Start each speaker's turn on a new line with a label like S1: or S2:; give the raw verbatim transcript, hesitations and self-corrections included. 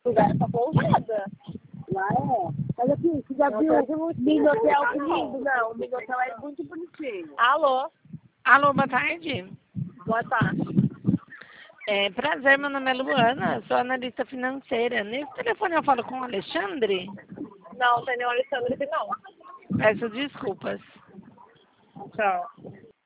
S1: lugar é só pousada.
S2: Lá é. Mas aqui, você já viu o
S1: Minotel que lindo? Não, o Minotel é muito bonitinho.
S3: Alô? Alô, boa tarde.
S1: Boa tarde.
S3: É, prazer, meu nome é Luana, sou analista financeira. Nesse telefone eu falo com o Alexandre?
S1: Não, tem nenhum Alexandre aqui não.
S3: Peço desculpas.
S1: Tchau.